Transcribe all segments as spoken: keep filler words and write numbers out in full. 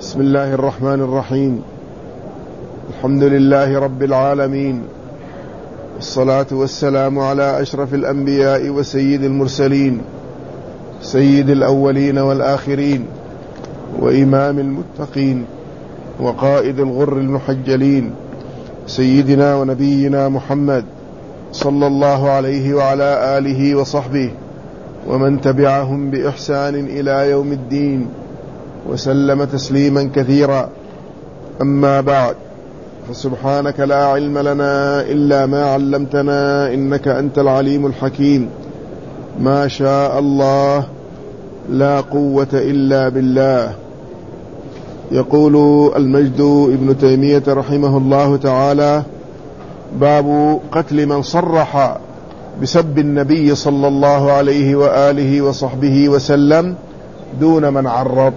بسم الله الرحمن الرحيم. الحمد لله رب العالمين، والصلاة والسلام على أشرف الأنبياء وسيد المرسلين، سيد الأولين والآخرين، وإمام المتقين، وقائد الغر المحجلين، سيدنا ونبينا محمد صلى الله عليه وعلى آله وصحبه ومن تبعهم بإحسان إلى يوم الدين، وسلم تسليما كثيرا. أما بعد، فسبحانك لا علم لنا إلا ما علمتنا إنك أنت العليم الحكيم. ما شاء الله، لا قوة إلا بالله. يقول المجد ابن تيمية رحمه الله تعالى: باب قتل من صرح بسب النبي صلى الله عليه وآله وصحبه وسلم دون من عرض.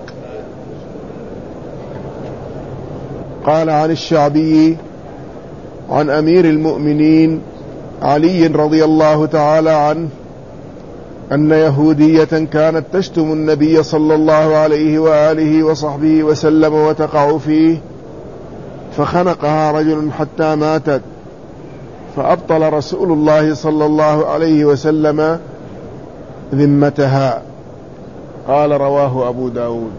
قال عن الشعبي عن أمير المؤمنين علي رضي الله تعالى عنه أن يهودية كانت تشتم النبي صلى الله عليه وآله وصحبه وسلم وتقع فيه، فخنقها رجل حتى ماتت، فأبطل رسول الله صلى الله عليه وسلم ذمتها. قال رواه أبو داود.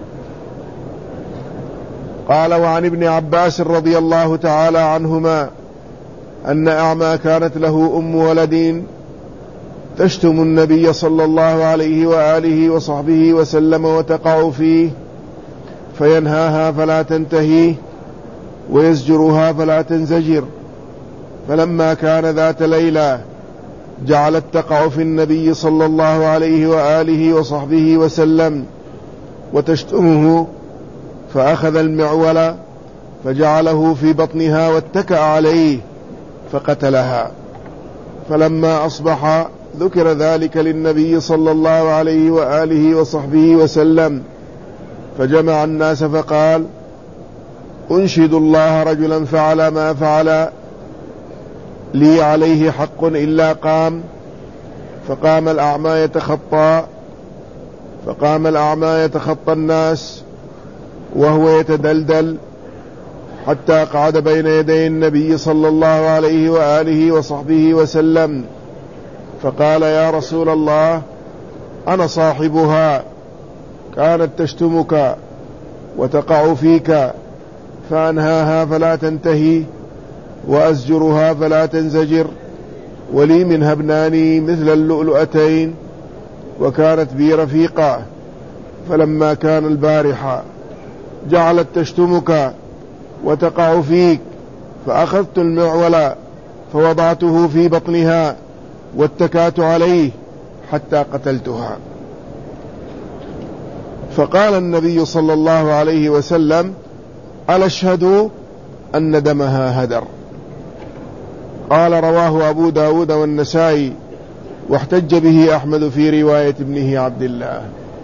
قال وعن ابن عباس رضي الله تعالى عنهما أن أعمى كانت له أم ولد تشتم النبي صلى الله عليه وآله وصحبه وسلم وتقع فيه، فينهاها فلا تنتهي ويزجرها فلا تنزجر. فلما كان ذات ليلة جعلت تقع في النبي صلى الله عليه وآله وصحبه وسلم وتشتمه، فأخذ المعول فجعله في بطنها واتكأ عليه فقتلها. فلما أصبح ذكر ذلك للنبي صلى الله عليه وآله وصحبه وسلم، فجمع الناس فقال: أنشد الله رجلا فعل ما فعل لي عليه حق إلا قام. فقام الأعمى يتخطى فقام الأعمى يتخطى الناس وهو يتدلدل حتى قعد بين يدي النبي صلى الله عليه وآله وصحبه وسلم، فقال: يا رسول الله، أنا صاحبها، كانت تشتمك وتقع فيك، فأنهاها فلا تنتهي وأزجرها فلا تنزجر، ولي منها ابنان مثل اللؤلؤتين، وكانت بي رفيقة، فلما كان البارحة جعلت تشتمك وتقع فيك، فأخذت المعول فوضعته في بطنها واتكأت عليه حتى قتلتها. فقال النبي صلى الله عليه وسلم: ألا اشهد أن دمها هدر. قال رواه أبو داود والنسائي، واحتج به أحمد في رواية ابنه عبد الله.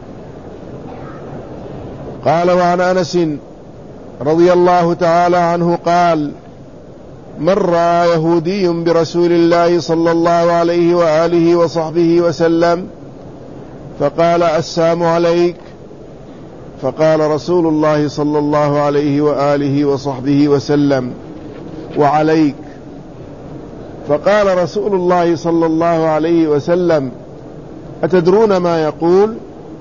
قال وعن أنس رضي الله تعالى عنه قال: مر يهودي برسول الله صلى الله عليه وآله وصحبه وسلم فقال: السلام عليك. فقال رسول الله صلى الله عليه وآله وصحبه وسلم: وعليك. فقال رسول الله صلى الله عليه وسلم: أتدرون ما يقول؟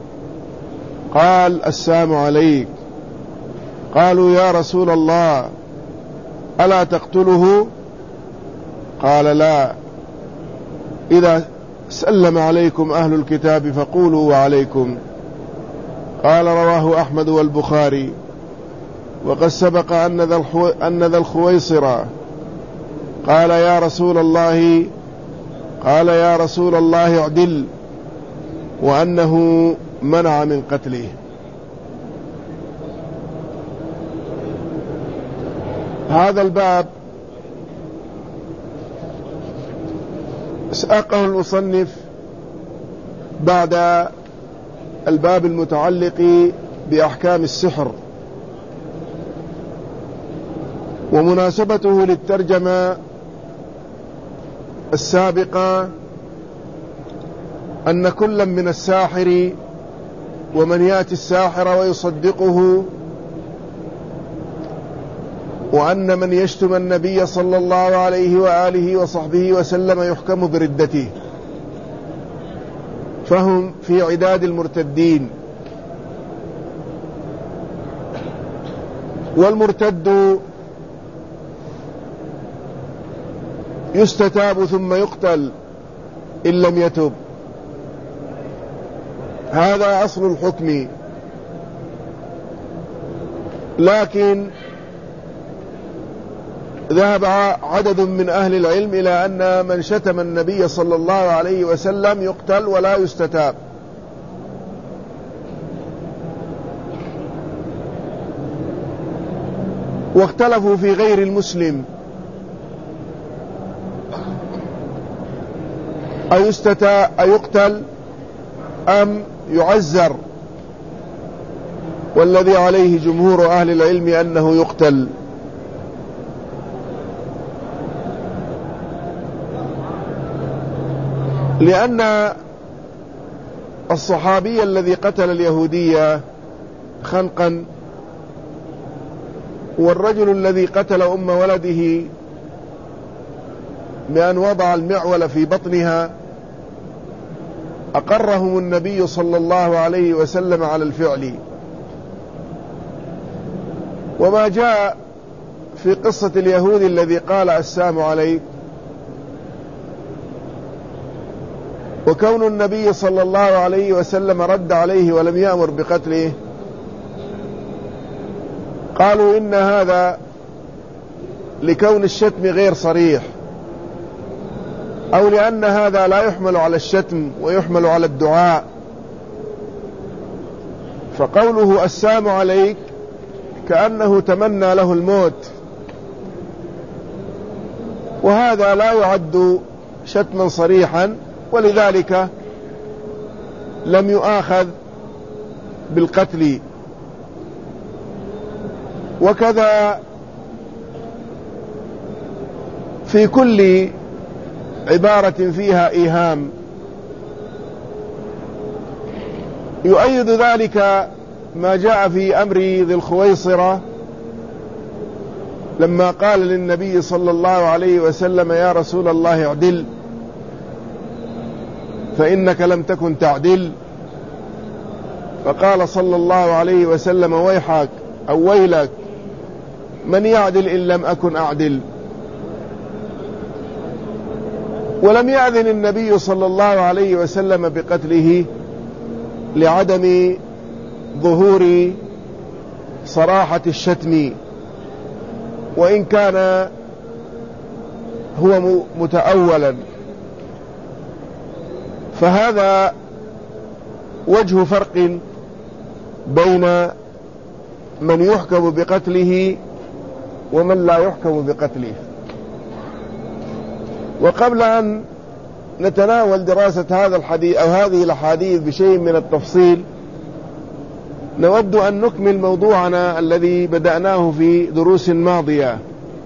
قال: السلام عليك. قالوا: يا رسول الله، ألا تقتله؟ قال: لا، إذا سلم عليكم أهل الكتاب فقولوا وعليكم. قال رواه أحمد والبخاري. وقد سبق أن ذا الخويصرة قال: يا رسول الله قال يا رسول الله اعدل، وأنه منع من قتله. هذا الباب ساقه المصنف بعد الباب المتعلق بأحكام السحر، ومناسبته للترجمة السابقة أن كل من الساحر ومن يأتي الساحر ويصدقه وأن من يشتم النبي صلى الله عليه وآله وصحبه وسلم يحكم بردته، فهم في عداد المرتدين. والمرتد يستتاب ثم يقتل إن لم يتب، هذا أصل الحكم. لكن ذهب عدد من أهل العلم إلى أن من شتم النبي صلى الله عليه وسلم يقتل ولا يستتاب. واختلفوا في غير المسلم أيقتل أم يعزر، والذي عليه جمهور أهل العلم أنه يقتل. لأن الصحابي الذي قتل اليهودية خنقا، والرجل الذي قتل أم ولده بأن وضع المعول في بطنها، أقرهم النبي صلى الله عليه وسلم على الفعل. وما جاء في قصة اليهود الذي قال السلام عليك، وكون النبي صلى الله عليه وسلم رد عليه ولم يأمر بقتله، قالوا إن هذا لكون الشتم غير صريح، أو لأن هذا لا يحمل على الشتم ويحمل على الدعاء، فقوله السلام عليك كأنه تمنى له الموت، وهذا لا يعد شتما صريحا، ولذلك لم يؤاخذ بالقتل. وكذا في كل عبارة فيها إيهام. يؤيد ذلك ما جاء في أمر ذي الخويصرة لما قال للنبي صلى الله عليه وسلم يا رسول الله اعدل فإنك لم تكن تعدل، فقال صلى الله عليه وسلم ويحك أو ويلك من يعدل إن لم أكن أعدل. ولم يأذن النبي صلى الله عليه وسلم بقتله لعدم ظهور صراحة الشتم، وإن كان هو متأولا. فهذا وجه فرق بين من يحكم بقتله ومن لا يحكم بقتله. وقبل أن نتناول دراسة هذا الحديث أو هذه الأحاديث بشيء من التفصيل، نود أن نكمل موضوعنا الذي بدأناه في دروس ماضية.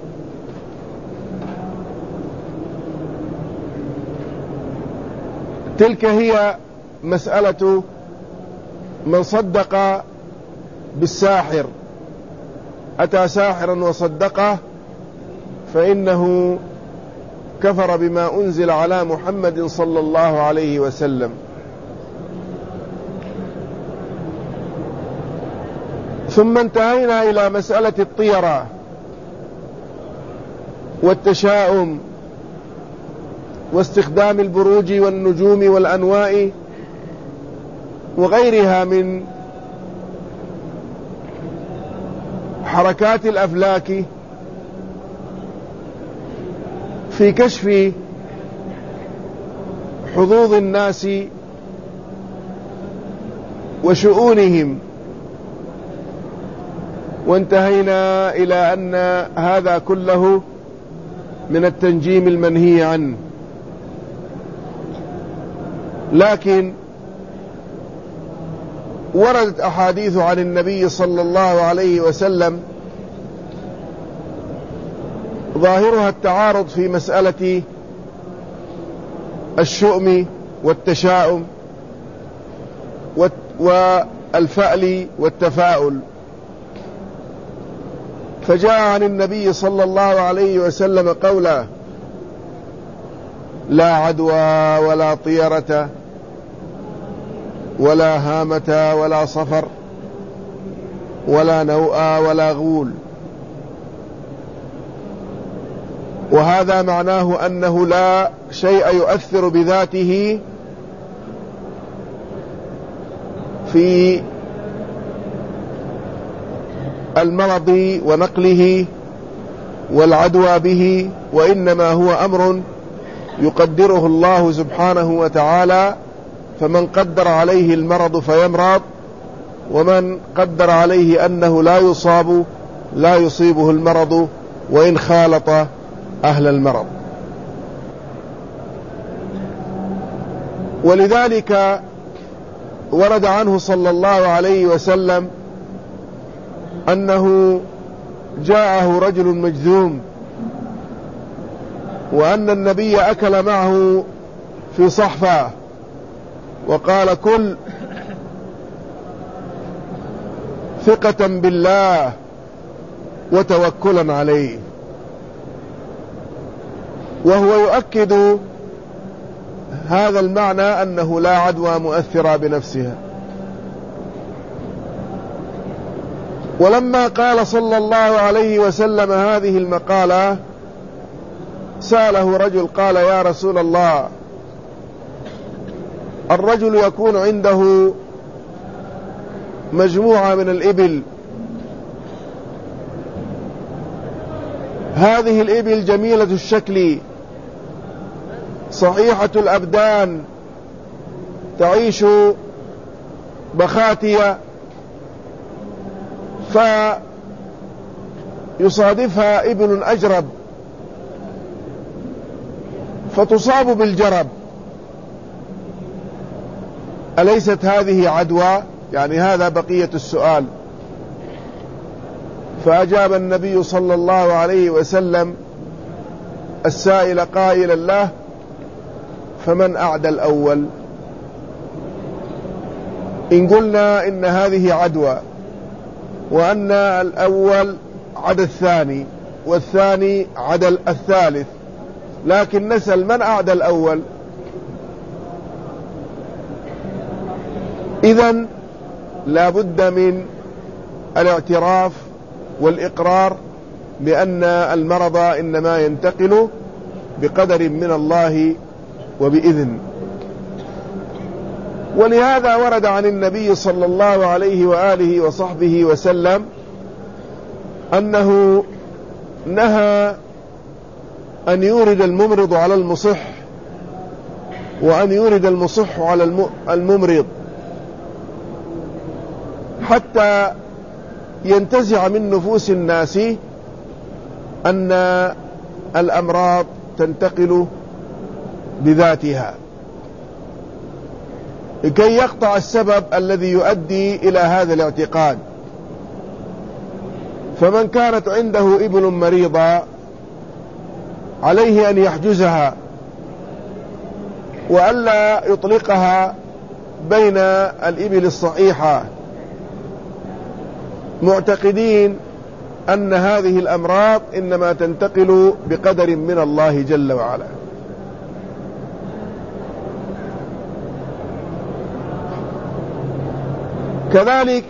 تلك هي مسألة من صدق بالساحر، أتى ساحرا وصدقه فإنه كفر بما أنزل على محمد صلى الله عليه وسلم. ثم انتهينا إلى مسألة الطيرة والتشاؤم واستخدام البروج والنجوم والأنواء وغيرها من حركات الأفلاك في كشف حظوظ الناس وشؤونهم. وانتهينا إلى أن هذا كله من التنجيم المنهي عنه. لكن وردت أحاديث عن النبي صلى الله عليه وسلم ظاهرها التعارض في مسألة الشؤم والتشاؤم والفأل والتفاؤل. فجاء عن النبي صلى الله عليه وسلم قوله: لا عدوى ولا طيرة ولا هامة ولا صفر ولا نوء ولا غول. وهذا معناه أنه لا شيء يؤثر بذاته في المرض ونقله والعدوى به، وإنما هو أمر يقدره الله سبحانه وتعالى، فمن قدر عليه المرض فيمرض، ومن قدر عليه أنه لا يصاب لا يصيبه المرض وإن خالط أهل المرض. ولذلك ورد عنه صلى الله عليه وسلم أنه جاءه رجل مجذوم، وأن النبي أكل معه في صحفة وقال: كل ثقة بالله وتوكلا عليه. وهو يؤكد هذا المعنى أنه لا عدوى مؤثرة بنفسها. ولما قال صلى الله عليه وسلم هذه المقالة سأله رجل قال: يا رسول الله، الرجل يكون عنده مجموعة من الإبل، هذه الإبل جميلة الشكل صحيحة الأبدان تعيش بخاتية، فيصادفها إبل أجرب فتصاب بالجرب، أليست هذه عدوى؟ يعني هذا بقية السؤال. فأجاب النبي صلى الله عليه وسلم السائل قائلا له: فمن أعدى الأول؟ إن قلنا إن هذه عدوى، وأن الأول عدا الثاني والثاني عدا الثالث، لكن نسأل: من أعدى الأول؟ إذن لا بد من الاعتراف والإقرار بأن المرض إنما ينتقل بقدر من الله وبإذن. ولهذا ورد عن النبي صلى الله عليه وآله وصحبه وسلم أنه نهى أن يورد الممرض على المصح، وأن يورد المصح على الممرض، حتى ينتزع من نفوس الناس أن الأمراض تنتقل بذاتها، لكي يقطع السبب الذي يؤدي إلى هذا الاعتقاد. فمن كانت عنده إبل مريضة عليه أن يحجزها وألا يطلقها بين الإبل الصحيحة، معتقدين أن هذه الأمراض إنما تنتقل بقدر من الله جل وعلا. كذلك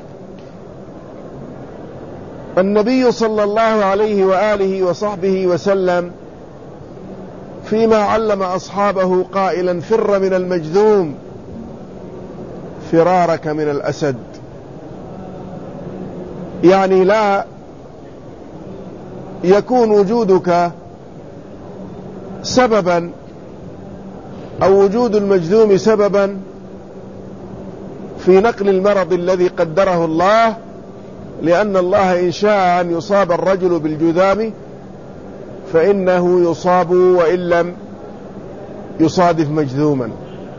النبي صلى الله عليه وآله وصحبه وسلم فيما علم أصحابه قائلا: فر من المجذوم فرارك من الأسد. يعني لا يكون وجودك سببا أو وجود المجذوم سببا في نقل المرض الذي قدره الله، لأن الله إن شاء أن يصاب الرجل بالجذام فإنه يصاب وإن لم يصادف مجذوما.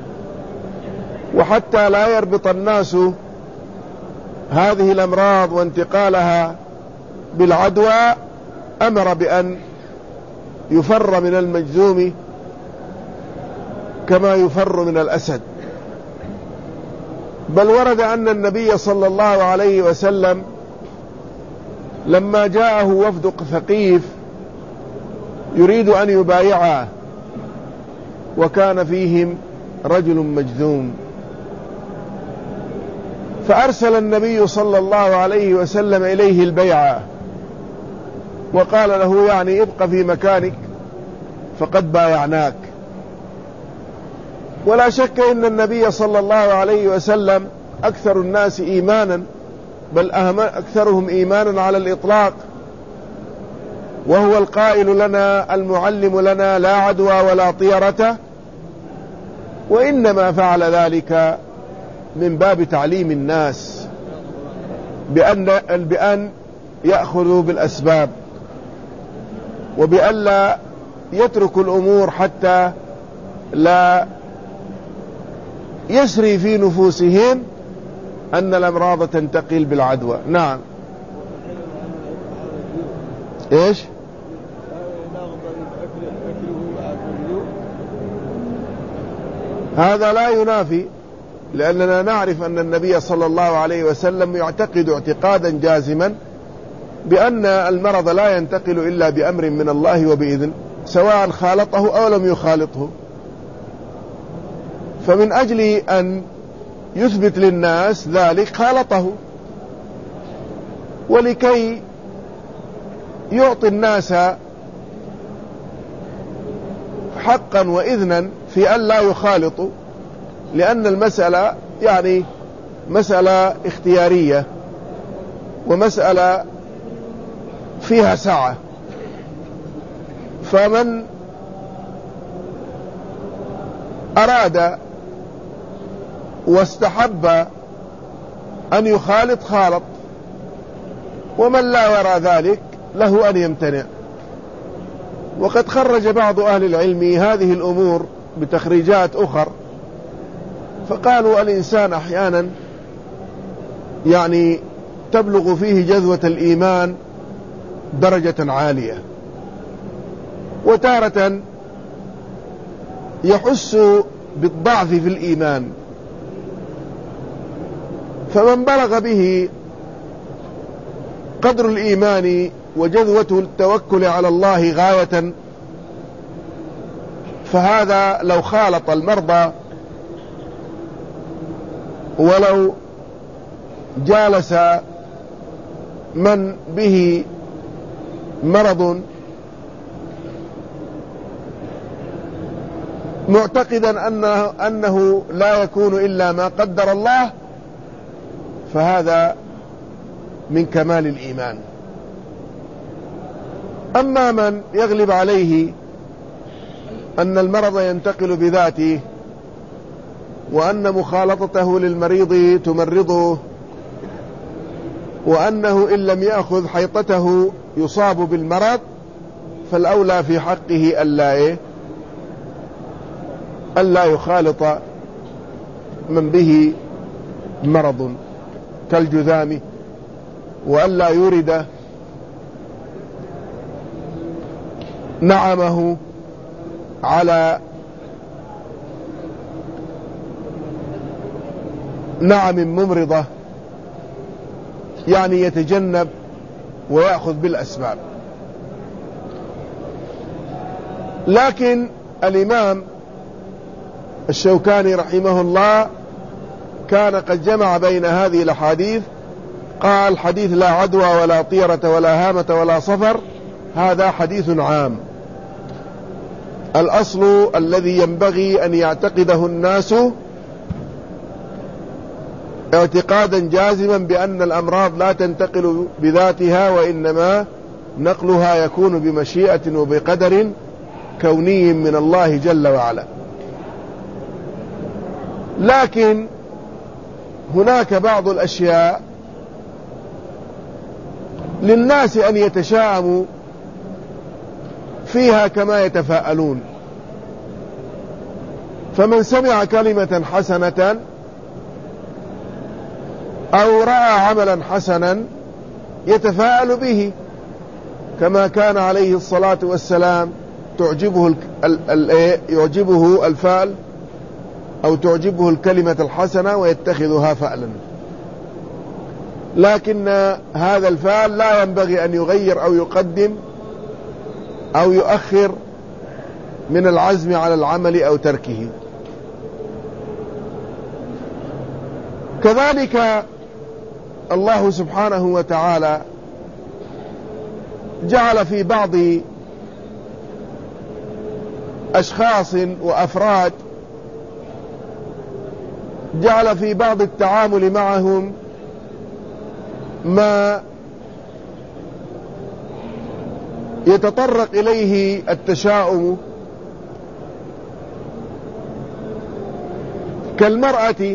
وحتى لا يربط الناس هذه الأمراض وانتقالها بالعدوى، أمر بأن يفر من المجذوم كما يفر من الأسد. بل ورد أن النبي صلى الله عليه وسلم لما جاءه وفد ثقيف يريد أن يبايعه، وكان فيهم رجل مجذوم، فأرسل النبي صلى الله عليه وسلم إليه البيعة، وقال له يعني ابق في مكانك فقد بايعناك. ولا شك إن النبي صلى الله عليه وسلم أكثر الناس إيمانا، بل أكثرهم إيمانا على الإطلاق، وهو القائل لنا المعلم لنا لا عدوى ولا طيرة، وإنما فعل ذلك من باب تعليم الناس بأن, بأن يأخذوا بالأسباب، وبأن لا يتركوا الأمور حتى لا يسري في نفوسهم أن الأمراض تنتقل بالعدوى. نعم. إيش؟ هذا لا ينافي، لأننا نعرف أن النبي صلى الله عليه وسلم يعتقد اعتقادا جازما بأن المرض لا ينتقل إلا بأمر من الله وبإذن، سواء خالطه أو لم يخالطه. فمن أجل أن يثبت للناس ذلك خالطه، ولكي يعطي الناس حقا وإذنا في أن لا يخالطوا، لأن المسألة يعني مسألة اختيارية ومسألة فيها سعة. فمن أراد واستحب أن يخالط خالط، ومن لا يرى ذلك له أن يمتنع. وقد خرج بعض أهل العلم هذه الأمور بتخريجات أخر، فقالوا الإنسان أحيانا يعني تبلغ فيه جذوة الإيمان درجة عالية، وتارة يحس بالضعف في الإيمان، فمن بلغ به قدر الإيمان وجذوته التوكل على الله غاية، فهذا لو خالط المرضى ولو جالس من به مرض معتقدا أنه, أنه لا يكون إلا ما قدر الله، فهذا من كمال الإيمان. أما من يغلب عليه أن المرض ينتقل بذاته، وأن مخالطته للمريض تمرضه، وأنه إن لم يأخذ حيطته يصاب بالمرض، فالأولى في حقه ألا إيه؟ ألا يخالط من به مرض كالجذام، وألا يورد نعمه على نعم ممرضة، يعني يتجنب ويأخذ بالأسباب. لكن الإمام الشوكاني رحمه الله كان قد جمع بين هذه الأحاديث، قال حديث لا عدوى ولا طيرة ولا هامة ولا صفر هذا حديث عام. الأصل الذي ينبغي أن يعتقده الناس اعتقادا جازما بأن الأمراض لا تنتقل بذاتها، وإنما نقلها يكون بمشيئة وبقدر كوني من الله جل وعلا. لكن هناك بعض الأشياء للناس أن يتشاءموا فيها كما يتفاءلون، فمن سمع كلمة حسنة أو رأى عملا حسنا يتفاءل به، كما كان عليه الصلاة والسلام تعجبه ال ال ال يعجبه الفأل أو تعجبه الكلمة الحسنة ويتخذها فألا. لكن هذا الفعل لا ينبغي أن يغير أو يقدم أو يؤخر من العزم على العمل أو تركه. كذلك الله سبحانه وتعالى جعل في بعض أشخاص وأفراد، جعل في بعض التعامل معهم ما يتطرق إليه التشاؤم، كالمرأة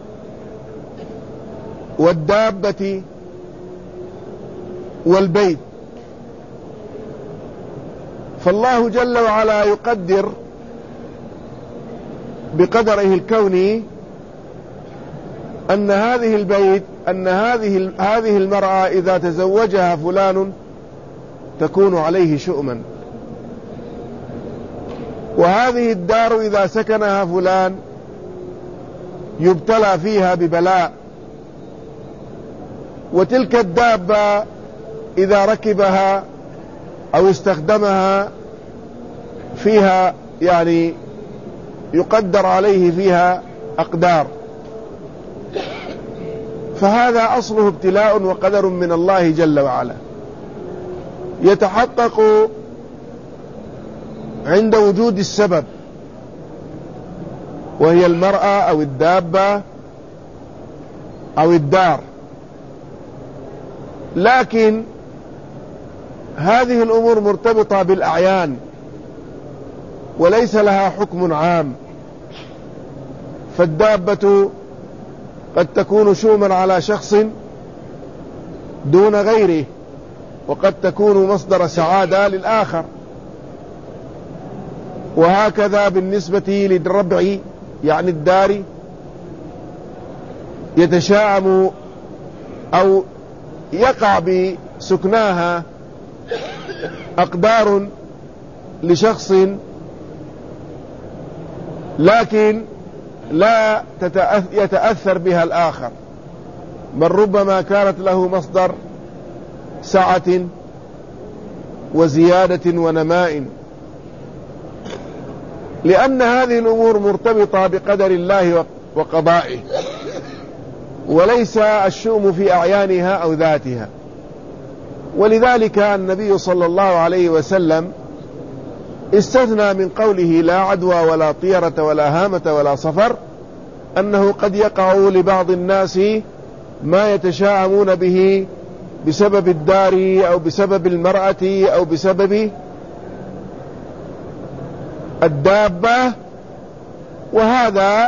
والدابة والبيت. فالله جل وعلا يقدر بقدره الكوني أن هذه البيت أن هذه هذه المرأة إذا تزوجها فلان تكون عليه شؤما، وهذه الدار إذا سكنها فلان يبتلى فيها ببلاء، وتلك الدابة إذا ركبها أو استخدمها فيها يعني يقدر عليه فيها أقدار. فهذا أصله ابتلاء وقدر من الله جل وعلا، يتحقق عند وجود السبب، وهي المرأة أو الدابة أو الدار. لكن هذه الأمور مرتبطة بالأعيان وليس لها حكم عام. فالدابة قد تكون شؤما على شخص دون غيره، وقد تكون مصدر سعادة للآخر، وهكذا بالنسبة للربع يعني الدار، يتشاءم أو يقع بسكناها أقدار لشخص، لكن لا يتأثر بها الآخر، بل ربما كانت له مصدر سعة وزيادة ونماء، لأن هذه الأمور مرتبطة بقدر الله وقضائه، وليس الشؤم في أعيانها أو ذاتها. ولذلك النبي صلى الله عليه وسلم استثنى من قوله لا عدوى ولا طيرة ولا هامة ولا صفر أنه قد يقع لبعض الناس ما يتشاءمون به بسبب الدار أو بسبب المرأة أو بسبب الدابة، وهذا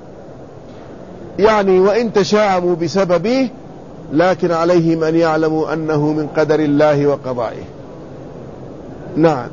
يعني وإن تشاءموا بسببه لكن عليهم أن يعلموا أنه من قدر الله وقضائه. نعم.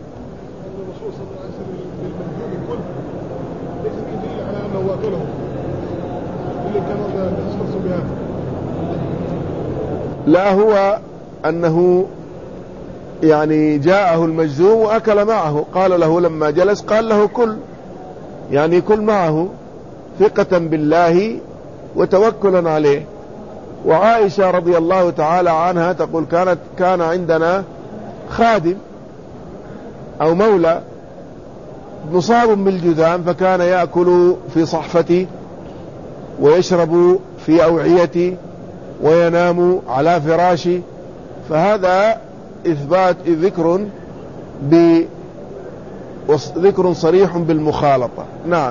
لا، هو أنه يعني جاءه المجذوم وأكل معه، قال له لما جلس قال له كل، يعني كل معه ثقة بالله وتوكلا عليه. وعائشة رضي الله تعالى عنها تقول كانت كان عندنا خادم أو مولى مصاب بالجذام، فكان يأكل في صحفتي ويشرب في أوعيتي وينام على فراشي، فهذا إثبات ذكر ذكر صريح بالمخالطة. نعم.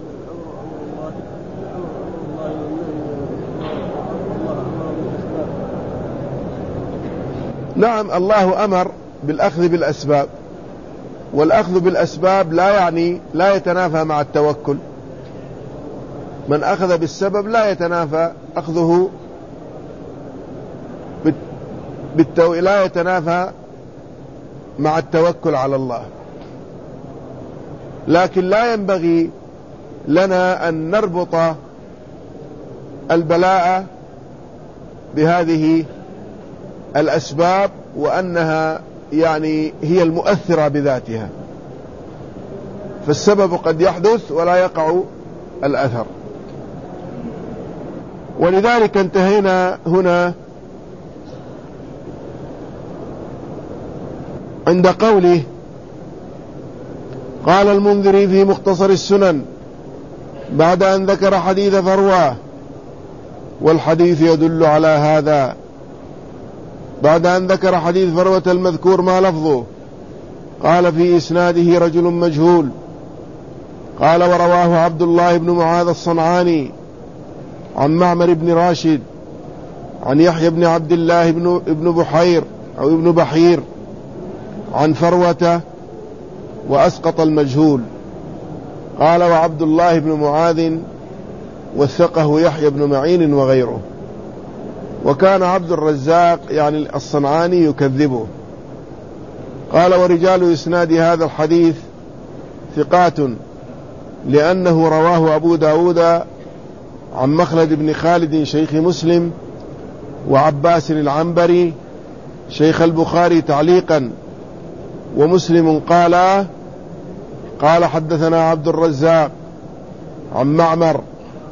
نعم، الله أمر بالأخذ بالأسباب، والأخذ بالأسباب لا يعني لا يتنافى مع التوكل. من أخذ بالسبب لا يتنافى أخذه بالتو... لا يتنافى مع التوكل على الله. لكن لا ينبغي لنا أن نربط البلاء بهذه الأسباب وأنها يعني هي المؤثرة بذاتها، فالسبب قد يحدث ولا يقع الأثر. ولذلك انتهينا هنا عند قوله قال المنذري في مختصر السنن بعد أن ذكر حديث فروة، والحديث يدل على هذا، بعد أن ذكر حديث فروة المذكور ما لفظه، قال في إسناده رجل مجهول. قال ورواه عبد الله بن معاذ الصنعاني عن معمر بن راشد عن يحيى بن عبد الله بن ابن بحير أو ابن بحير عن فروة وأسقط المجهول. قال وعبد الله بن معاذ وثقه يحيى بن معين وغيره، وكان عبد الرزاق يعني الصنعاني يكذبه. قال ورجال إسناد هذا الحديث ثقات، لأنه رواه أبو داود عن مخلد بن خالد شيخ مسلم وعباس العنبري شيخ البخاري تعليقا، ومسلم قال قال حدثنا عبد الرزاق عن معمر،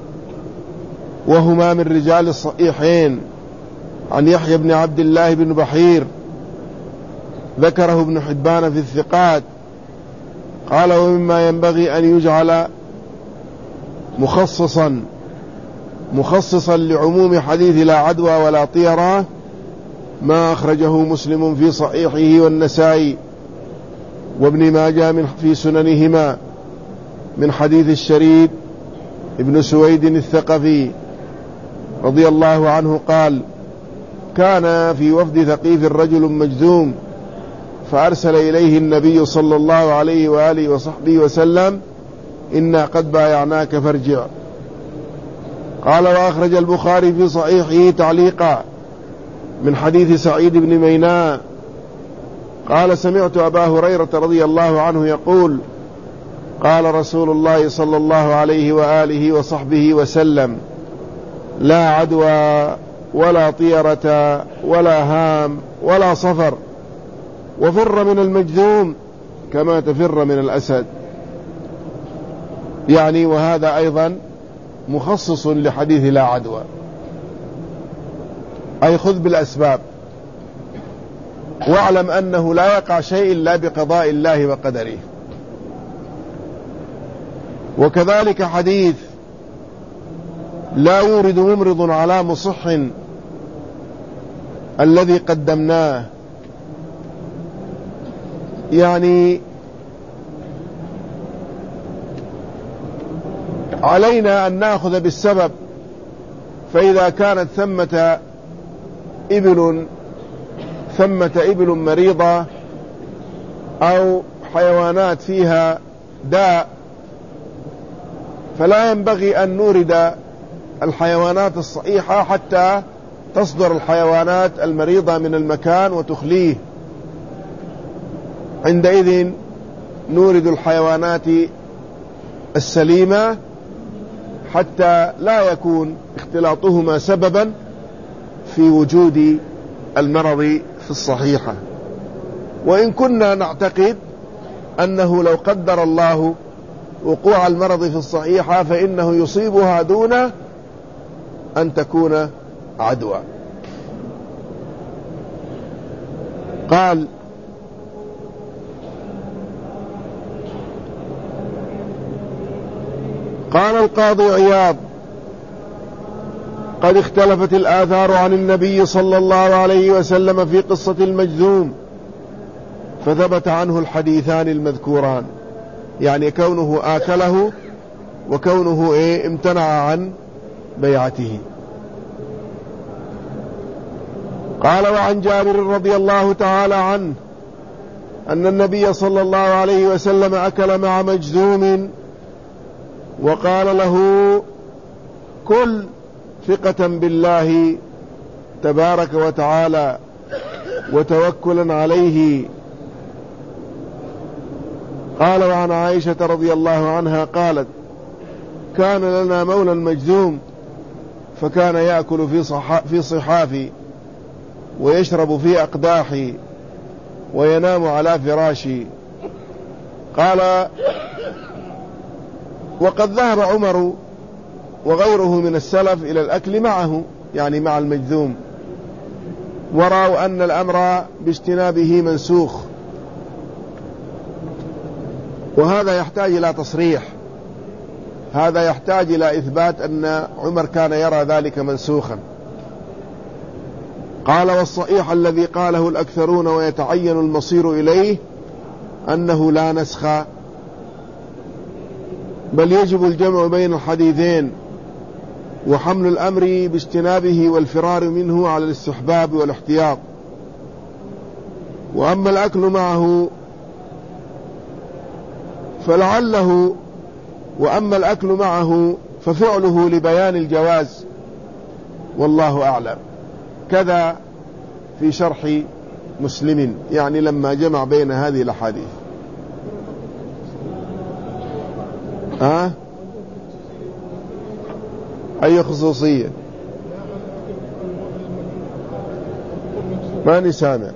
وهما من رجال الصحيحين، عن يحيى بن عبد الله بن بحير ذكره ابن حبان في الثقات. قال ومما ينبغي أن يجعل مخصصا مخصصا لعموم حديث لا عدوى ولا طيرة ما أخرجه مسلم في صحيحه والنسائي وابن ماجه من في سننهما من حديث الشريد ابن سويد الثقفي رضي الله عنه قال كان في وفد ثقيف رجل مجذوم، فأرسل إليه النبي صلى الله عليه وآله وصحبه وسلم إنا قد بايعناك فارجع. قال وأخرج البخاري في صحيحه تعليقا من حديث سعيد بن ميناء قال سمعت أبا هريرة رضي الله عنه يقول قال رسول الله صلى الله عليه وآله وصحبه وسلم لا عدوى ولا طيرة ولا هام ولا صفر، وفر من المجذوم كما تفر من الأسد. يعني وهذا أيضا مخصص لحديث لا عدوى، أي خذ بالأسباب واعلم أنه لا يقع شيء إلا بقضاء الله وقدره. وكذلك حديث لا يورد ممرض على مصح الذي قدمناه، يعني علينا أن نأخذ بالسبب، فإذا كانت ثمة إبل ثمة إبل مريضة أو حيوانات فيها داء فلا ينبغي أن نورد الحيوانات الصحيحة حتى تصدر الحيوانات المريضة من المكان وتخليه، عندئذ نورد الحيوانات السليمة حتى لا يكون اختلاطهما سببا في وجود المرض في الصحيحة. وإن كنا نعتقد أنه لو قدر الله وقوع المرض في الصحيحة فإنه يصيبها دون أن تكون عدوى. قال قال القاضي عياض قد اختلفت الآثار عن النبي صلى الله عليه وسلم في قصة المجذوم، فثبت عنه الحديثان المذكوران، يعني كونه آكله وكونه إيه امتنع عن بيعته. قال وعن جابر رضي الله تعالى عنه أن النبي صلى الله عليه وسلم أكل مع مجذوم وقال له كل ثقة بالله تبارك وتعالى وتوكلا عليه. قال وعن عائشة رضي الله عنها قالت كان لنا مولى مجذوم فكان يأكل في, صح في صحافي ويشرب في أقداحي وينام على فراشي. قال وقد ذهب عمر وغيره من السلف إلى الأكل معه، يعني مع المجذوم، ورأوا أن الأمر باجتنابه منسوخ، وهذا يحتاج إلى تصريح، هذا يحتاج إلى إثبات أن عمر كان يرى ذلك منسوخا. قال: والصحيح الذي قاله الأكثرون ويتعين المصير إليه أنه لا نسخ، بل يجب الجمع بين الحديثين، وحمل الأمر باجتنابه والفرار منه على الاستحباب والاحتياط. وأما الأكل معه فلعله وأما الأكل معه ففعله لبيان الجواز، والله أعلم. كذا في شرح مسلم، يعني لما جمع بين هذه الأحاديث. ها؟ أي خصوصية؟ ماني سامع.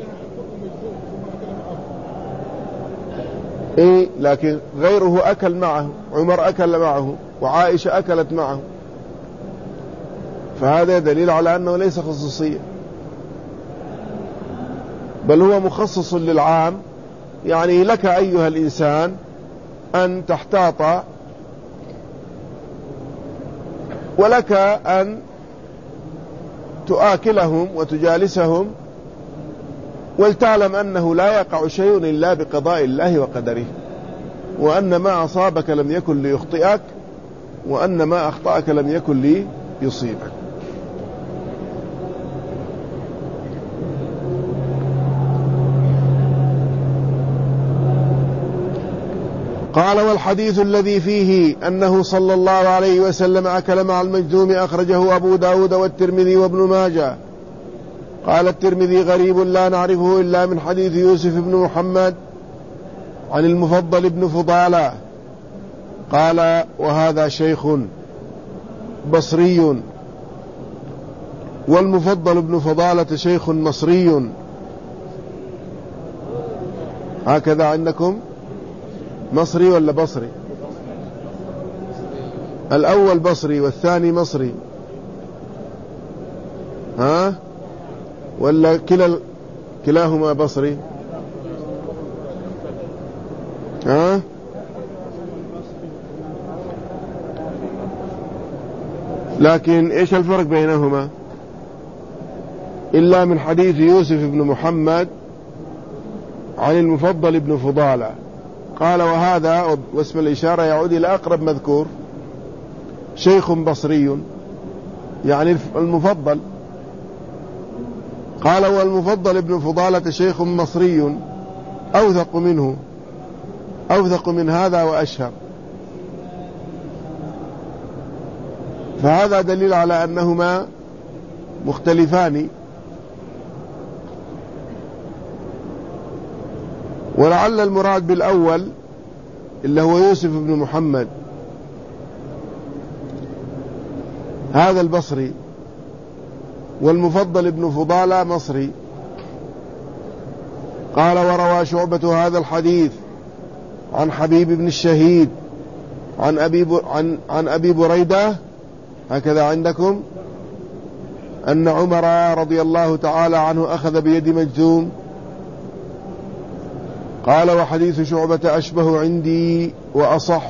إيه، لكن غيره أكل معه، عمر أكل معه، وعائشة أكلت معه، فهذا دليل على أنه ليس خصوصية، بل هو مخصص للعام. يعني لك أيها الإنسان أن تحتاط، ولك أن تآكلهم وتجالسهم، ولتعلم أنه لا يقع شيء إلا بقضاء الله وقدره، وأن ما أصابك لم يكن ليخطئك، وأن ما أخطأك لم يكن ليصيبك. قال: والحديث الذي فيه أنه صلى الله عليه وسلم أكل مع المجذوم أخرجه أبو داود والترمذي وابن ماجه. قال الترمذي: غريب لا نعرفه إلا من حديث يوسف بن محمد عن المفضل بن فضالة. قال: وهذا شيخ بصري، والمفضل بن فضالة شيخ مصري. هكذا عندكم؟ مصري ولا بصري؟ الأول بصري والثاني مصري، ها؟ ولا كلا كلاهما بصري؟ ها؟ لكن إيش الفرق بينهما؟ إلا من حديث يوسف بن محمد عن المفضل بن فضالة. قال: وهذا واسم الإشارة يعود إلى أقرب مذكور، شيخ بصري، يعني المفضل. قال: والمفضل ابن فضالة شيخ مصري، أوثق منه، أوثق من هذا وأشهر. فهذا دليل على أنهما مختلفان. ولعل المراد بالأول اللي هو يوسف بن محمد هذا البصري، والمفضل ابن فضالة مصري. قال: وروى شعبة هذا الحديث عن حبيب بن الشهيد عن أبي, عن, عن أبي بريدة، هكذا عندكم، أن عمر رضي الله تعالى عنه أخذ بيد مجذوم. قال: وحديث شعبة أشبه عندي وأصح.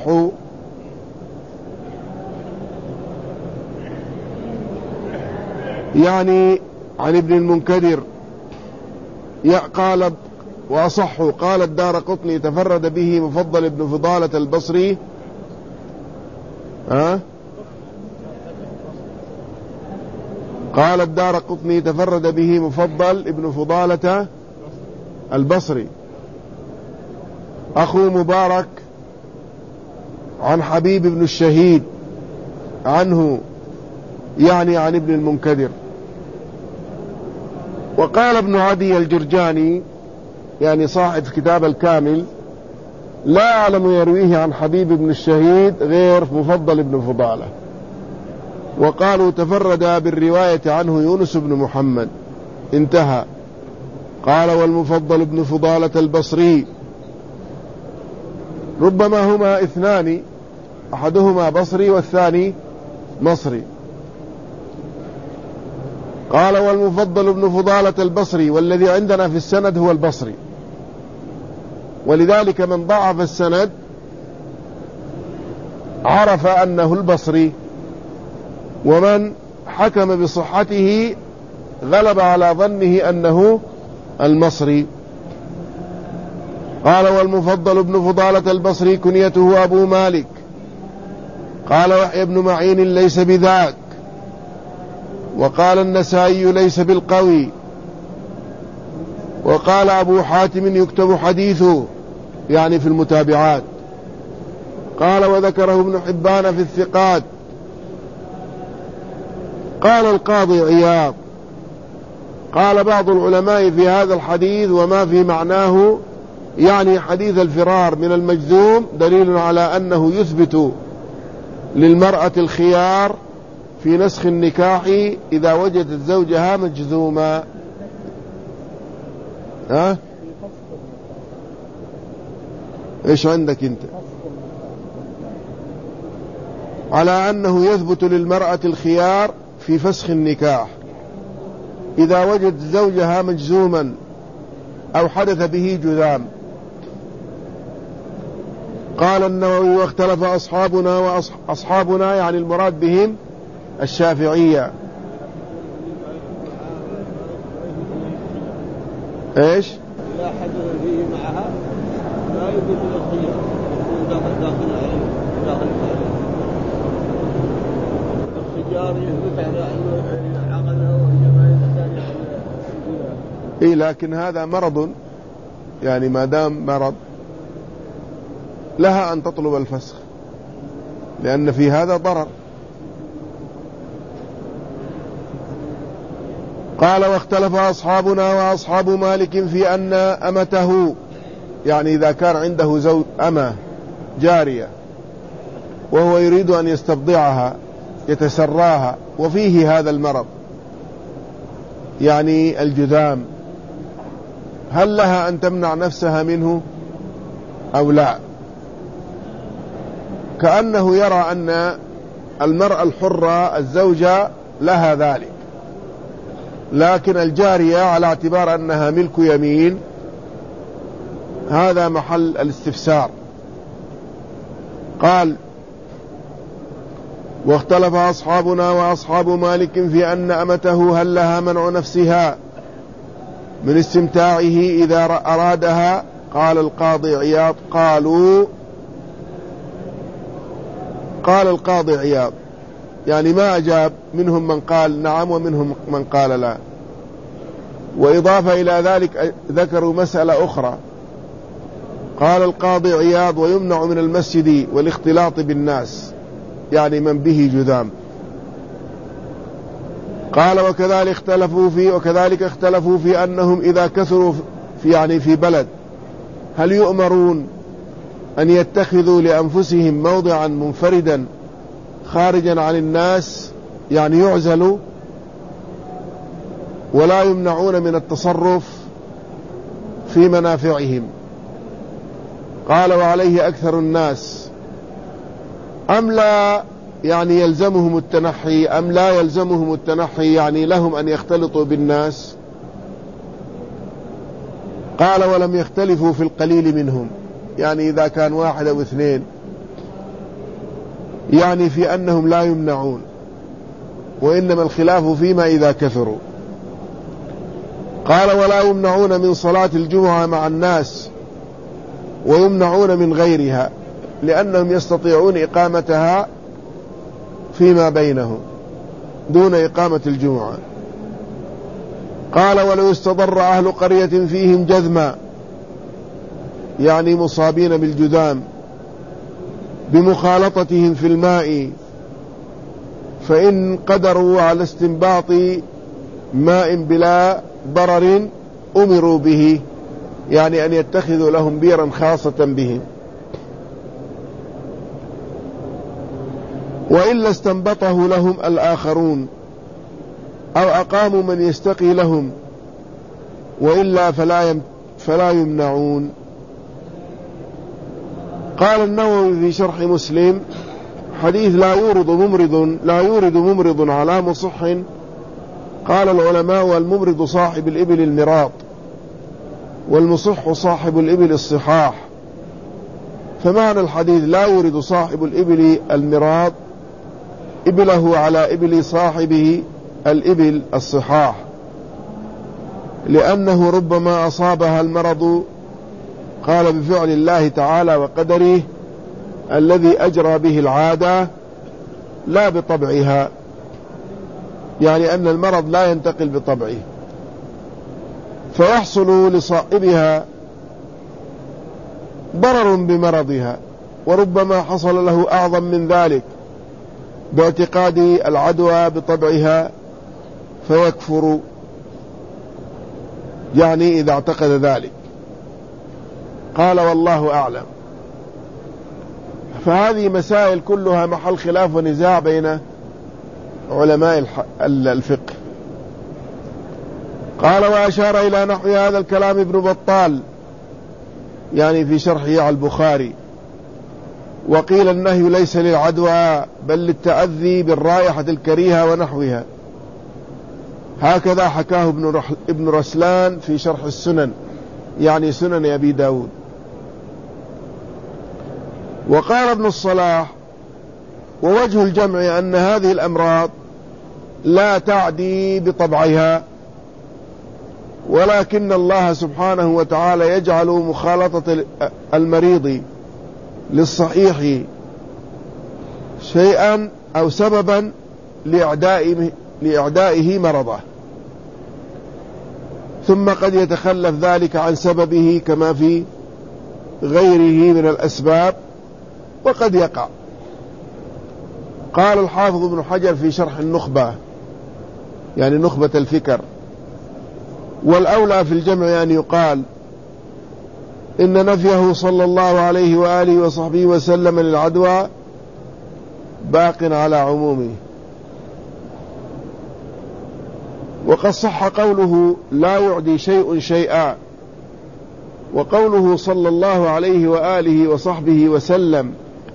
يعني عن ابن المنكدر قال: وأصح. قال الدارقطني: تفرد به مفضل ابن فضالة البصري. ها؟ قال الدارقطني: تفرد به مفضل ابن فضالة البصري أخو مبارك عن حبيب بن الشهيد عنه، يعني عن ابن المنكدر. وقال ابن عدي الجرجاني، يعني صاحب كتاب الكامل: لا أعلم يرويه عن حبيب بن الشهيد غير مفضل ابن فضالة. وقالوا: تفرد بالرواية عنه يونس بن محمد. انتهى. قال: والمفضل ابن فضالة البصري ربما هما اثنان، أحدهما بصري والثاني مصري. قال والمفضل ابن فضالة البصري، والذي عندنا في السند هو البصري، ولذلك من ضعف السند عرف أنه البصري، ومن حكم بصحته غلب على ظنه أنه المصري. قال والمفضل ابن فضالة البصري كنيته أبو مالك. قال يحيى بن معين ليس بذاك. وقال النسائي ليس بالقوي. وقال أبو حاتم يكتب حديثه، يعني في المتابعات. قال وذكره ابن حبان في الثقات. قال القاضي عياض قال بعض العلماء في هذا الحديث وما في معناه، يعني حديث الفرار من المجذوم، دليل على أنه يثبت للمرأة الخيار في نسخ النكاح إذا وجدت زوجها مجذوما. ها؟ إيش عندك أنت؟ على أنه يثبت للمرأة الخيار في فسخ النكاح إذا وجدت زوجها مجزوما أو حدث به جذام. قال النووي واختلف أصحابنا وأصحابنا، يعني المراد بهم الشافعية. إيش؟ لا حدث فيه معها لا يجوز الخيار داخل داخل داخل الخيار يثبت على عقلها وجماعة الثانية. إيه لكن هذا مرض، يعني ما دام مرض لها أن تطلب الفسخ، لأن في هذا ضرر. قال واختلف أصحابنا وأصحاب مالك في أن أمته، يعني إذا كان عنده زوج أمة جارية وهو يريد أن يستبضعها يتسراها وفيه هذا المرض، يعني الجذام، هل لها أن تمنع نفسها منه أو لا؟ كأنه يرى أن المرأة الحرة الزوجة لها ذلك، لكن الجارية على اعتبار أنها ملك يمين هذا محل الاستفسار. قال واختلف أصحابنا وأصحاب مالك في أن أمته هل لها منع نفسها من استمتاعه إذا أرادها. قال القاضي عياض قالوا قال القاضي عياض يعني ما أجاب، منهم من قال نعم ومنهم من قال لا. وإضافة إلى ذلك ذكروا مسألة أخرى. قال القاضي عياض ويمنع من المسجد والاختلاط بالناس، يعني من به جذام. قال وكذلك اختلفوا في وكذلك اختلفوا في أنهم إذا كثروا في يعني في بلد هل يؤمرون أن يتخذوا لأنفسهم موضعا منفردا خارجا عن الناس، يعني يعزلوا ولا يمنعون من التصرف في منافعهم. قال وعليه أكثر الناس، أم لا يعني يلزمهم التنحي أم لا يلزمهم التنحي، يعني لهم أن يختلطوا بالناس. قال ولم يختلفوا في القليل منهم، يعني إذا كان واحد أو اثنين، يعني في أنهم لا يمنعون، وإنما الخلاف فيما إذا كثروا. قال ولا يمنعون من صلاة الجمعة مع الناس ويمنعون من غيرها لأنهم يستطيعون إقامتها فيما بينهم دون إقامة الجمعة. قال ولو استضر أهل قرية فيهم جذما، يعني مصابين بالجذام، بمخالطتهم في الماء، فإن قدروا على استنباط ماء بلا ضرر أمروا به، يعني أن يتخذوا لهم بيرا خاصة بهم. وإلا استنبطه لهم الآخرون أو أقاموا من يستقي لهم، وإلا فلا, يم فلا يمنعون. قال النووي في شرح مسلم حديث لا يورد ممرض لا يورد ممرض على مصح. قال العلماء والممرض صاحب الإبل المراط، والمصح صاحب الإبل الصحاح. فمعنى الحديث لا يورد صاحب الإبل المراط إبله على إبل صاحبه الإبل الصحاح، لأنه ربما أصابها المرض، قال بفعل الله تعالى وقدره الذي أجرى به العادة لا بطبعها، يعني أن المرض لا ينتقل بطبعه، فيحصل لصاحبها ضرر بمرضها، وربما حصل له أعظم من ذلك باعتقاد العدوى بطبعها فيكفر، يعني إذا اعتقد ذلك. قال والله أعلم. فهذه مسائل كلها محل خلاف ونزاع بين علماء الفقه. قال وأشار إلى نحو هذا الكلام ابن بطال، يعني في شرحه على البخاري. وقيل النهي ليس للعدوى بل للتأذي بالرائحة الكريهة ونحوها، هكذا حكاه ابن, ابن رسلان في شرح السنن، يعني سنن أبي داود. وقال ابن الصلاح ووجه الجمع أن هذه الأمراض لا تعدي بطبعها، ولكن الله سبحانه وتعالى يجعل مخالطة المريض للصحيح شيئا أو سببا لإعدائه, لإعدائه مرضه، ثم قد يتخلف ذلك عن سببه كما في غيره من الأسباب، وقد يقع. قال الحافظ ابن حجر في شرح النخبة، يعني نخبة الفكر: والأولى في الجمع أن يقال إن نفيه صلى الله عليه وآله وصحبه وسلم للعدوى باق على عمومه. وقد صح قوله لا يعدي شيء شيئا، وقوله صلى الله عليه وآله وصحبه وسلم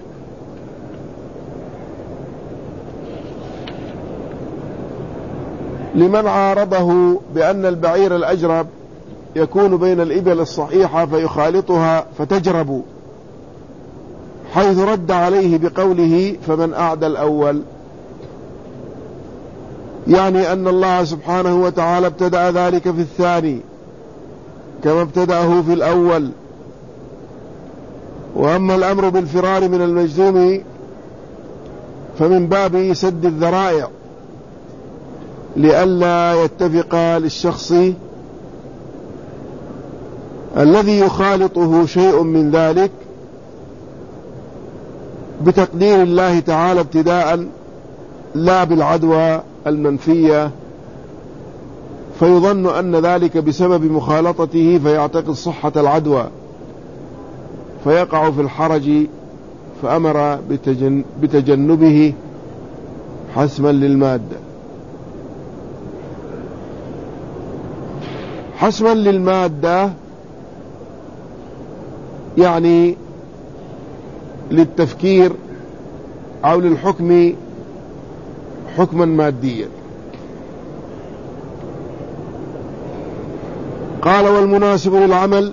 لمن عارضه بأن البعير الأجرب يكون بين الإبل الصحيحة فيخالطها فتجرب، حيث رد عليه بقوله فمن أعدى الأول، يعني أن الله سبحانه وتعالى ابتدأ ذلك في الثاني كما ابتدأه في الأول. وأما الأمر بالفرار من المجذوم فمن باب سد الذرائع لئلا يتفق للشخص الذي يخالطه شيء من ذلك بتقدير الله تعالى ابتداء لا بالعدوى المنفية، فيظن أن ذلك بسبب مخالطته فيعتقد صحة العدوى فيقع في الحرج، فأمر بتجن بتجنبه حسما للمادة. حسما للمادة يعني للتفكير أو للحكم حكما ماديا. قال والمناسب للعمل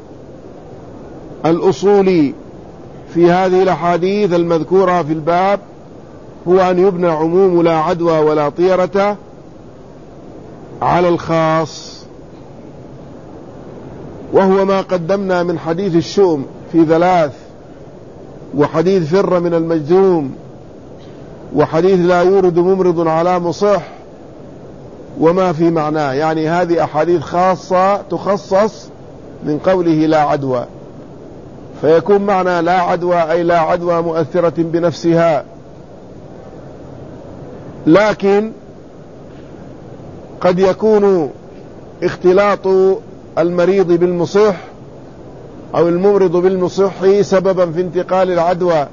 الأصولي في هذه الأحاديث المذكورة في الباب هو أن يبنى عموم لا عدوى ولا طيرة على الخاص، وهو ما قدمنا من حديث الشؤم في ثلاث، وحديث فر من المجذوم، وحديث لا يورد ممرض على مصح، وما في معناه، يعني هذه أحاديث خاصة تخصص من قوله لا عدوى، فيكون معنى لا عدوى أي لا عدوى مؤثرة بنفسها، لكن قد يكون اختلاط المريض بالمصح أو الممرض بالمصح سببا في انتقال العدوى،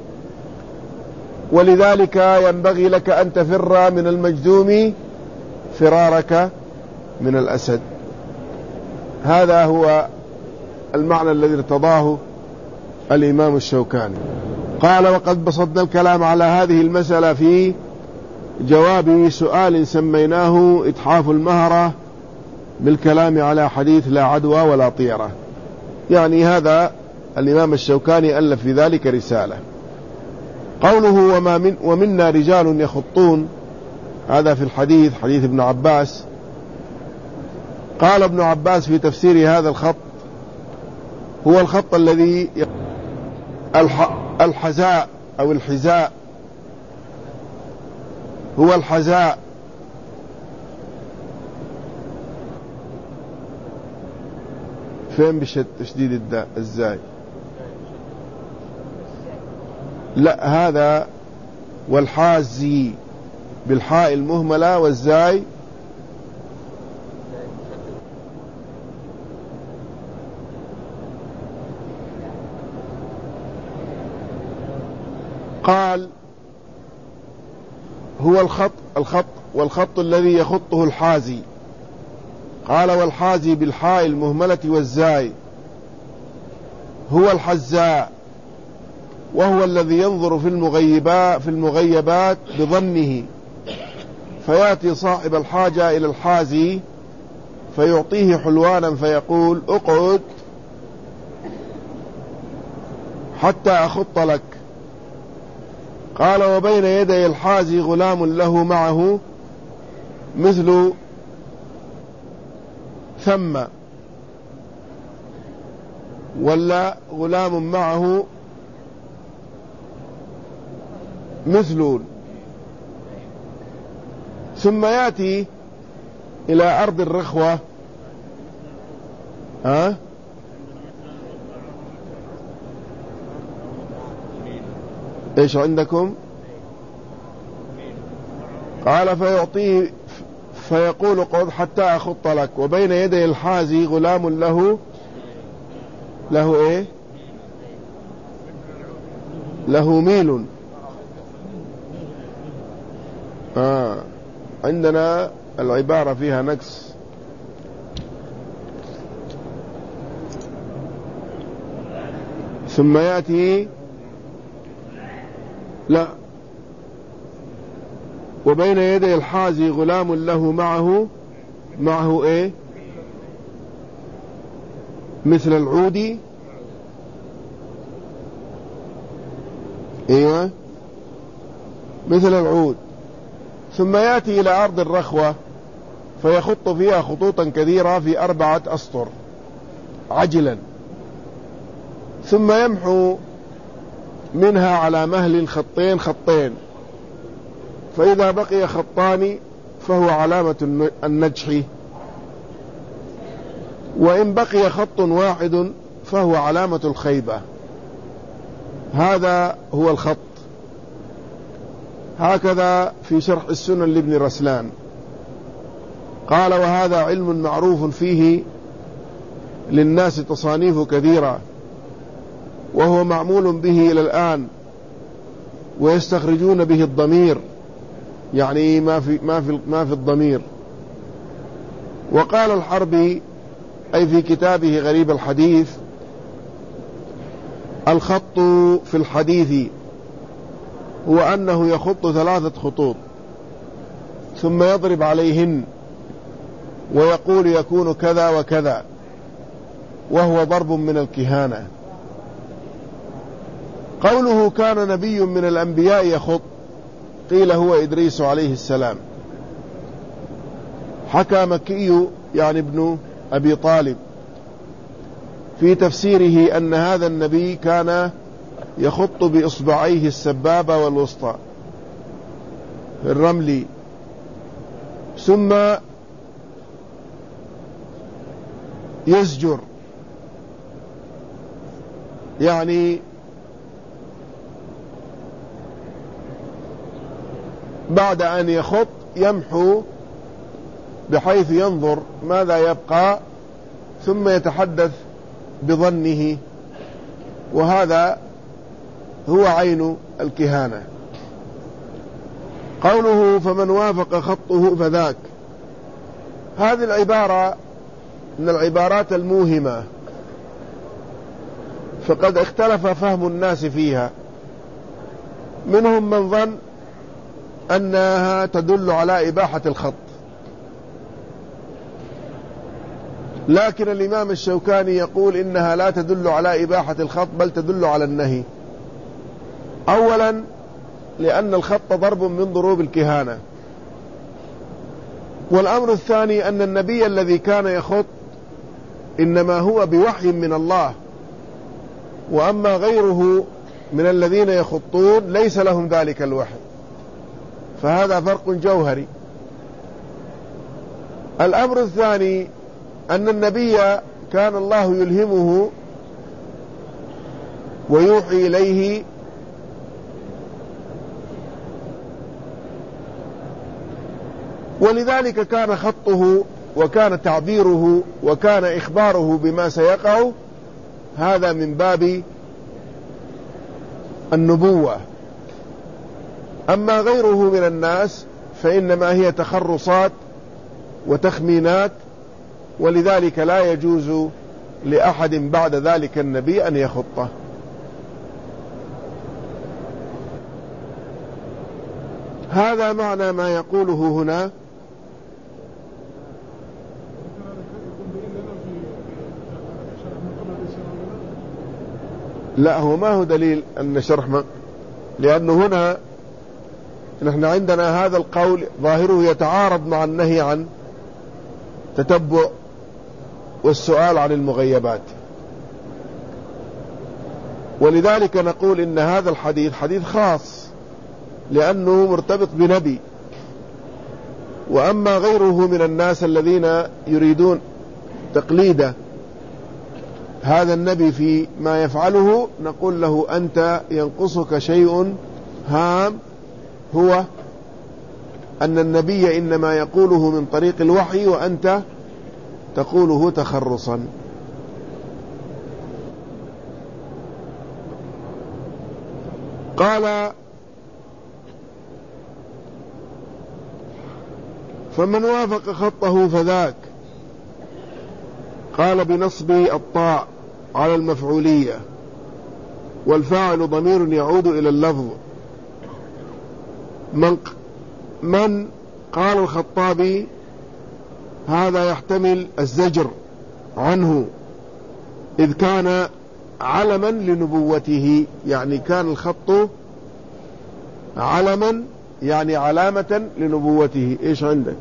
ولذلك ينبغي لك أن تفر من المجذوم فرارك من الأسد. هذا هو المعنى الذي ارتضاه الإمام الشوكاني. قال: وقد بسطنا الكلام على هذه المسألة في جواب سؤال سميناه إتحاف المهرة بالكلام على حديث لا عدوى ولا طيرة. يعني هذا الإمام الشوكاني ألف في ذلك رسالة. قوله: وما من ومنا رجال يخطون، هذا في الحديث، حديث ابن عباس. قال ابن عباس في تفسير هذا الخط: هو الخط الذي الح... الحذاء أو الحذاء، هو الحذاء. فين بتشديد الداء الزاي؟ لا، هذا والحازي بالحاء المهملة والزاي قال: هو الخط الخط والخط الذي يخطه الحازي. قال: والحازي بالحاء المهملة والزاي هو الحزاء، وهو الذي ينظر في المغيبات في المغيبات بظنه، فيأتي صاحب الحاجة إلى الحازي فيعطيه حلوانا فيقول: اقعد حتى أخط لك. قال: وبين يدي الحازي غلام له معه مثل ثم، ولا غلام معه مثل، ثم يأتي إلى أرض الرخوة. ها؟ إيش عندكم؟ قال: فيعطيه فيقول: قعد حتى أخط لك. وبين يدي الحازي غلام له له إيه؟ له ميل. آه عندنا العبارة فيها نقص. ثم يأتي لا وبين يدي الحازي غلام له معه معه ايه؟ مثل العود. ايوه مثل العود. ثم يأتي إلى أرض الرخوة فيخط فيها خطوطا كثيرة في أربعة أسطر عجلا، ثم يمحو منها على مهل خطين خطين، فإذا بقي خطان فهو علامة النجح، وإن بقي خط واحد فهو علامة الخيبة. هذا هو الخط. هكذا في شرح السنن لابن رسلان قال: وهذا علم معروف فيه للناس تصانيف كثيرة، وهو معمول به إلى الآن، ويستخرجون به الضمير، يعني ما في ما في ما في الضمير. وقال الحربي أي في كتابه غريب الحديث: الخط في الحديث هو أنه يخط ثلاثة خطوط ثم يضرب عليهن ويقول يكون كذا وكذا، وهو ضرب من الكهانة. قوله كان نبي من الأنبياء يخط، قيل هو إدريس عليه السلام. حكى مكي يعني ابن أبي طالب في تفسيره أن هذا النبي كان يخط بإصبعيه السبابة والوسطى في الرمل، ثم يزجر، يعني بعد أن يخط يمحو بحيث ينظر ماذا يبقى ثم يتحدث بظنه، وهذا هو عين الكهانة. قوله فمن وافق خطه فذاك، هذه العبارة من العبارات الموهمة، فقد اختلف فهم الناس فيها، منهم من ظن أنها تدل على إباحة الخط، لكن الإمام الشوكاني يقول إنها لا تدل على إباحة الخط بل تدل على النهي. أولا لأن الخط ضرب من ضروب الكهانة، والأمر الثاني أن النبي الذي كان يخط إنما هو بوحي من الله، وأما غيره من الذين يخطون ليس لهم ذلك الوحي، فهذا فرق جوهري. الأمر الثاني أن النبي كان الله يلهمه ويوحي إليه ولذلك كان خطه وكان تعبيره وكان إخباره بما سيقع هذا من باب النبوة. أما غيره من الناس فإنما هي تخرصات وتخمينات، ولذلك لا يجوز لأحد بعد ذلك النبي أن يخطه. هذا معنى ما يقوله هنا. لا، هو ما هو دليل أن شرح ما، لأنه هنا نحن عندنا هذا القول ظاهره يتعارض مع النهي عن تتبع والسؤال عن المغيبات، ولذلك نقول إن هذا الحديث حديث خاص لأنه مرتبط بنبي، وأما غيره من الناس الذين يريدون تقليد هذا النبي في ما يفعله نقول له أنت ينقصك شيء هام، هو أن النبي إنما يقوله من طريق الوحي وأنت تقوله تخرصا. قال فمن وافق خطه فذاك. قال بنصب الطاء على المفعولية، والفاعل ضمير يعود إلى اللفظ. من, من قال الخطابي هذا يحتمل الزجر عنه، إذ كان علما لنبوته، يعني كان الخط علما يعني علامة لنبوته. إيش عندك؟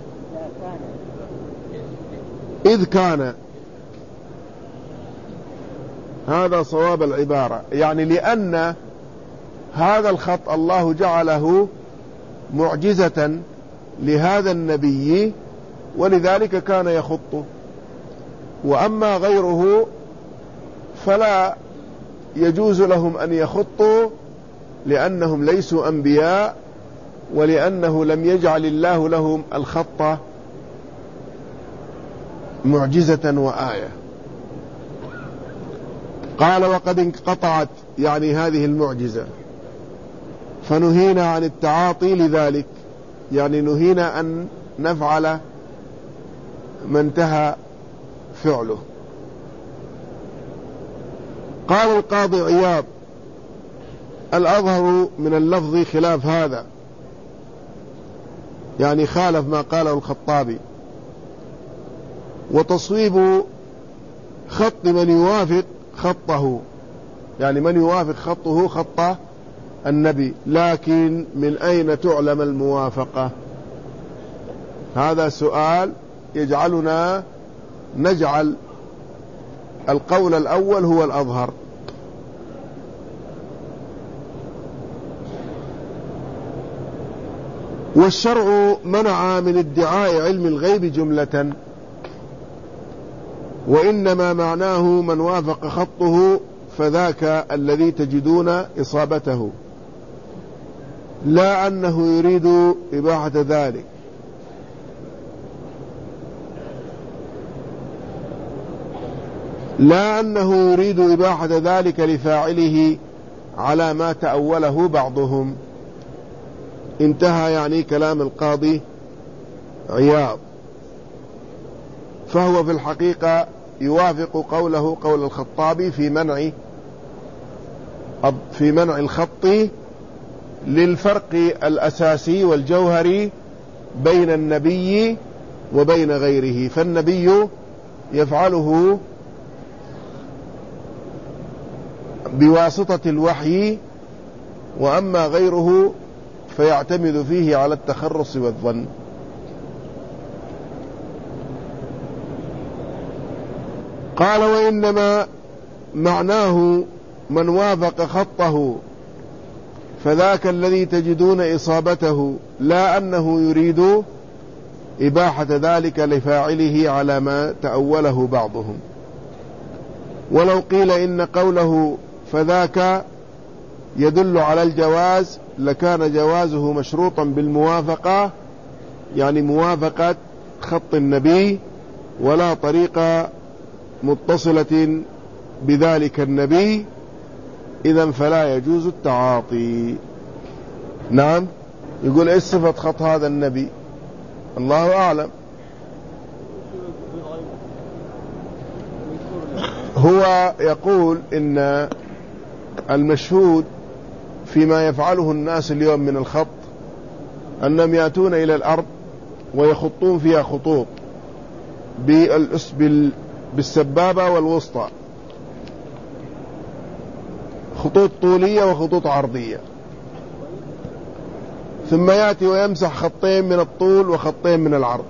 إذ كان، هذا صواب العبارة، يعني لأن هذا الخط الله جعله معجزة لهذا النبي ولذلك كان يخطه، وأما غيره فلا يجوز لهم أن يخطوا لأنهم ليسوا أنبياء، ولأنه لم يجعل الله لهم الخط معجزة وآية. قال وقد انقطعت يعني هذه المعجزة، فنهينا عن التعاطي لذلك، يعني نهينا أن نفعل ما انتهى فعله. قال القاضي عياض الأظهر من اللفظ خلاف هذا، يعني خالف ما قاله الخطابي، وتصويب خط من يوافق خطه، يعني من يوافق خطه خط النبي، لكن من أين تعلم الموافقة؟ هذا سؤال يجعلنا نجعل القول الأول هو الأظهر. والشرع منع من ادعاء علم الغيب جملة، وإنما معناه من وافق خطه فذاك الذي تجدون إصابته، لا أنه يريد إباحة ذلك. لا أنه يريد إباحة ذلك لفاعله على ما تأوله بعضهم. انتهى يعني كلام القاضي عياض، فهو في الحقيقة يوافق قوله قول الخطابي في منع في منع الخط للفرق الأساسي والجوهري بين النبي وبين غيره، فالنبي يفعله بواسطة الوحي، وأما غيره فيعتمد فيه على التخرص والظن. قال: وإنما معناه من وافق خطه فذاك الذي تجدون إصابته، لا أنه يريد إباحة ذلك لفاعله على ما تأوله بعضهم. ولو قيل إن قوله فذاك يدل على الجواز لكان جوازه مشروطا بالموافقة، يعني موافقة خط النبي، ولا طريقة متصلة بذلك النبي، إذن فلا يجوز التعاطي. نعم، يقول إيش صفة خط هذا النبي؟ الله أعلم. هو يقول إن المشهود فيما يفعله الناس اليوم من الخط أنهم يأتون إلى الأرض ويخطون فيها خطوط بالسبابة والوسطى، خطوط طولية وخطوط عرضية، ثم يأتي ويمسح خطين من الطول وخطين من العرض،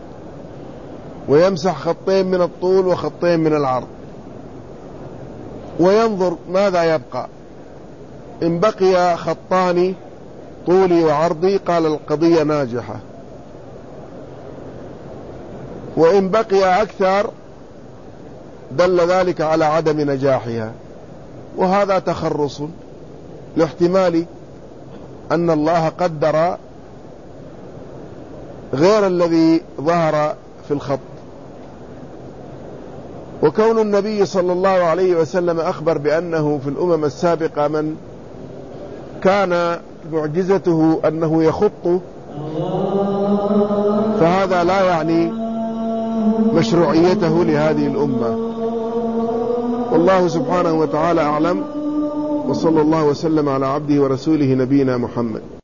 ويمسح خطين من الطول وخطين من العرض، وينظر ماذا يبقى. إن بقي خطان طولي وعرضي قال القضية ناجحة، وإن بقي أكثر دل ذلك على عدم نجاحها. وهذا تخرص لاحتمال أن الله قدر غير الذي ظهر في الخط. وكون النبي صلى الله عليه وسلم أخبر بأنه في الأمم السابقة من كان معجزته أنه يخط، فهذا لا يعني مشروعيته لهذه الأمة. والله سبحانه وتعالى أعلم، وصلى الله وسلم على عبده ورسوله نبينا محمد.